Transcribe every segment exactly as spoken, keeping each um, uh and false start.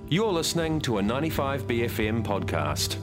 You're listening to a ninety-five B F M podcast.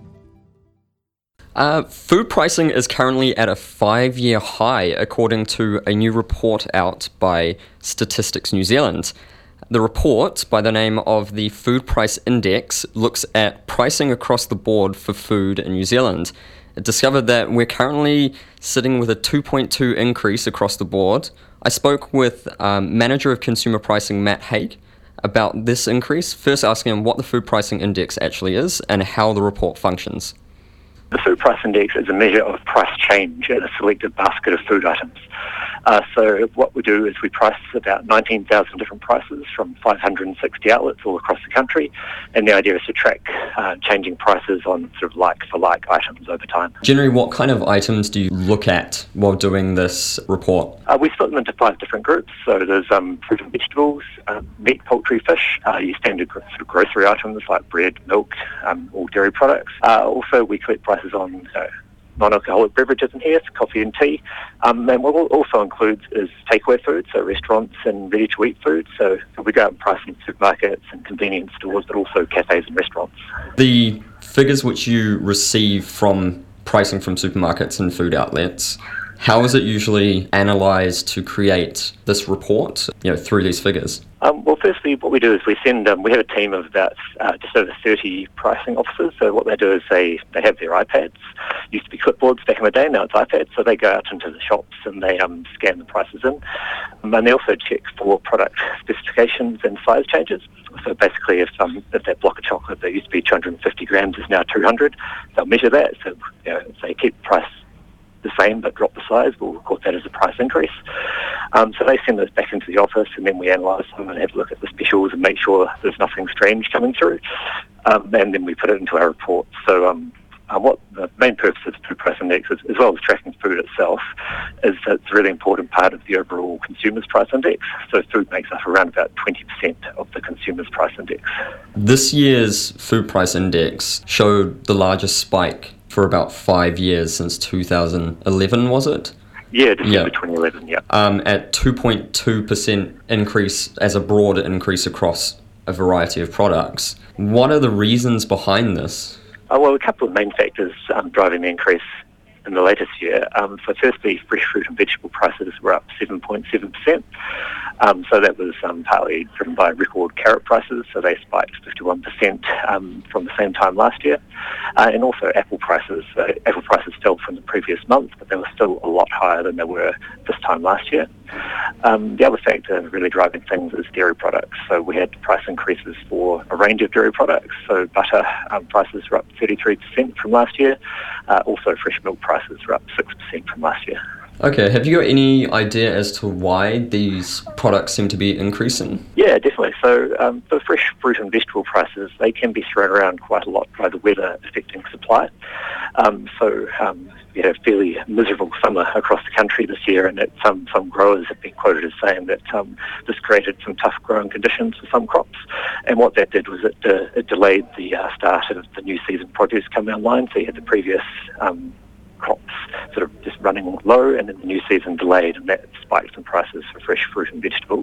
Uh, food pricing is currently at a five-year high, according to a new report out by Statistics New Zealand. The report, by the name of the Food Price Index, looks at pricing across the board for food in New Zealand. It discovered that we're currently sitting with a two point two increase across the board. I spoke with um, Manager of Consumer Pricing, Matt Haig, about this increase, first asking him what the Food Pricing Index actually is and how the report functions. The Food Price Index is a measure of price change in a selected basket of food items. Uh, so what we do is we price about nineteen thousand different prices from five hundred sixty outlets all across the country, and the idea is to track uh, changing prices on sort of like-for-like items over time. Generally, what kind of items do you look at while doing this report? Uh, we split them into five different groups. So there's um, fruit and vegetables, um, meat, poultry, fish, uh, your standard sort of grocery items like bread, milk, um, all dairy products. Uh, also, we collect prices on uh, non-alcoholic beverages in here, so coffee and tea. Um, and what it also includes is takeaway food, so restaurants and ready-to-eat food. So we go out and price in supermarkets and convenience stores, but also cafes and restaurants. The figures which you receive from pricing from supermarkets and food outlets, how is it usually analysed to create this report, you know, through these figures? Um, well, firstly, what we do is we send, um, we have a team of about uh, just over thirty pricing officers. So what they do is they, they have their iPads. Used to be clipboards back in the day, now it's iPads. So they go out into the shops and they um, scan the prices in. Um, and they also check for product specifications and size changes. So basically, if um, if that block of chocolate that used to be two hundred fifty grams is now two hundred, they'll measure that. So you know, if they keep the price the same but drop the size, we'll record that as a price increase. Um, so they send those back into the office and then we analyse them and have a look at the specials and make sure there's nothing strange coming through. Um, and then we put it into our report. So um, uh, what the main purpose of the Food Price Index, is, as well as tracking food itself, is that it's a really important part of the overall Consumer's Price Index. So food makes up around about twenty percent of the Consumer's Price Index. This year's Food Price Index showed the largest spike for about five years since two thousand eleven, was it? Yeah, December yeah. twenty eleven, yeah. Um, at two point two percent increase as a broad increase across a variety of products. What are the reasons behind this? Oh, well, a couple of main factors um, driving the increase in the latest year. Um, so firstly, fresh fruit and vegetable prices were up seven point seven percent. Um, so that was um, partly driven by record carrot prices, so they spiked fifty-one percent um, from the same time last year. Uh, and also apple prices. Uh, apple prices fell from the previous month, but they were still a lot higher than they were this time last year. Um, the other factor really driving things is dairy products. So we had price increases for a range of dairy products. So butter um, prices were up thirty-three percent from last year. Uh, also fresh milk prices were up six percent from last year. Okay, have you got any idea as to why these products seem to be increasing? Yeah, definitely. So um, for fresh fruit and vegetable prices, they can be thrown around quite a lot by the weather affecting supply. Um, so um, we had a fairly miserable summer across the country this year, and it, some, some growers have been quoted as saying that um, this created some tough growing conditions for some crops. And what that did was it, uh, it delayed the uh, start of the new season produce coming online. So you had the previous um, crops sort of just running low, and then the new season delayed, and that spiked in prices for fresh fruit and vegetables.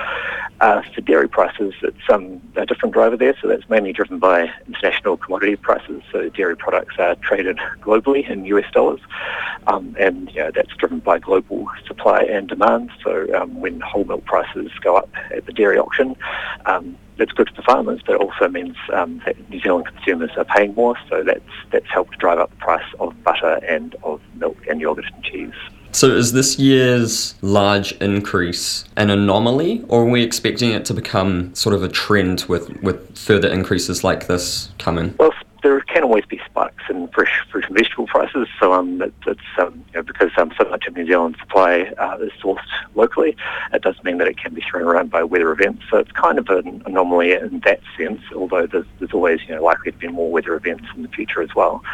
Uh, for dairy prices, it's um, a different driver there, so that's mainly driven by international commodity prices. So dairy products are traded globally in U S dollars, um, and you know, that's driven by global supply and demand. So um, when whole milk prices go up at the dairy auction, um, that's good for farmers, but it also means um, that New Zealand consumers are paying more, so that's that's helped drive up the price of butter and of milk and yoghurt and cheese. So is this year's large increase an anomaly, or are we expecting it to become sort of a trend with, with further increases like this coming? Well, there can always be spikes in fresh fruit and vegetable prices, so um, it, it's um, you know, because um, so much of New Zealand's supply uh, is sourced locally, it does mean that it can be thrown around by weather events. So it's kind of an anomaly in that sense, although there's, there's always you know likely to be more weather events in the future as well.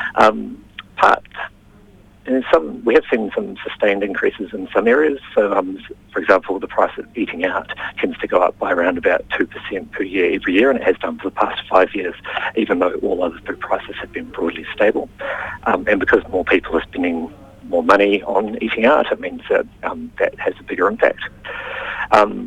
Um, part And some, we have seen some sustained increases in some areas. So, um, for example, the price of eating out tends to go up by around about two percent per year every year, and it has done for the past five years, even though all other food prices have been broadly stable. Um, and because more people are spending more money on eating out, it means that um, that has a bigger impact. Um,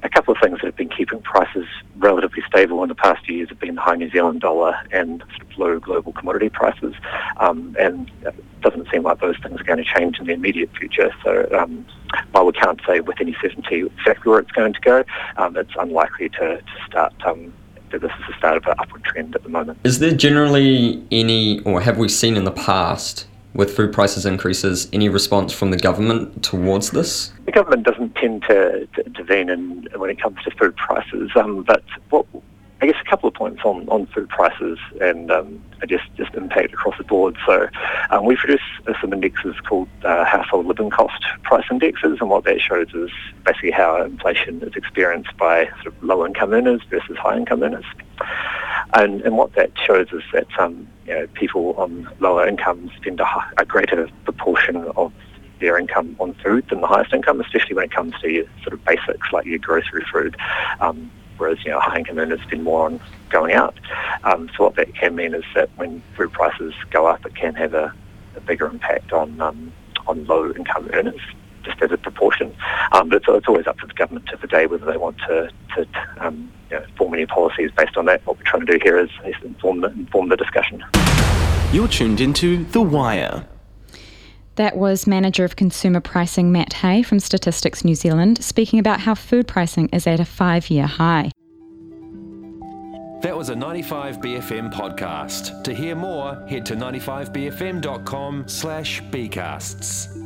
a couple of things that have been keeping prices relatively stable in the past few years have been the high New Zealand dollar and sort of low global commodity prices. Um, and it doesn't seem like those things are going to change in the immediate future. So um, while we can't say with any certainty exactly where it's going to go, um, it's unlikely to, to start um, that this is the start of an upward trend at the moment. Is there generally any, or have we seen in the past, with food prices increases, any response from the government towards this? The government doesn't tend to, to intervene in, when it comes to food prices, um, but what, I guess a couple of points on, on food prices and um, just, just impact across the board. So um, we produce uh, some indexes called uh, household living cost price indexes, and what that shows is basically how inflation is experienced by sort of low-income earners versus high-income earners. And, and what that shows is that um, you know, people on lower incomes spend a, a greater proportion of their income on food than the highest income, especially when it comes to your sort of basics like your grocery food. Um, whereas, you know, high-income earners spend more on going out. Um, so what that can mean is that when food prices go up, it can have a, a bigger impact on um, on low-income earners, just as a proportion. Um, but it's, it's always up to the government to the day whether they want to, to um, you know, form any policies based on that. What we're trying to do here is, is inform, the, inform the discussion. You're tuned into The Wire. That was Manager of Consumer Pricing Matt Hay from Statistics New Zealand speaking about how food pricing is at a five-year high. That was a ninety-five B F M podcast. To hear more, head to ninety-five b f m dot com slash bcasts.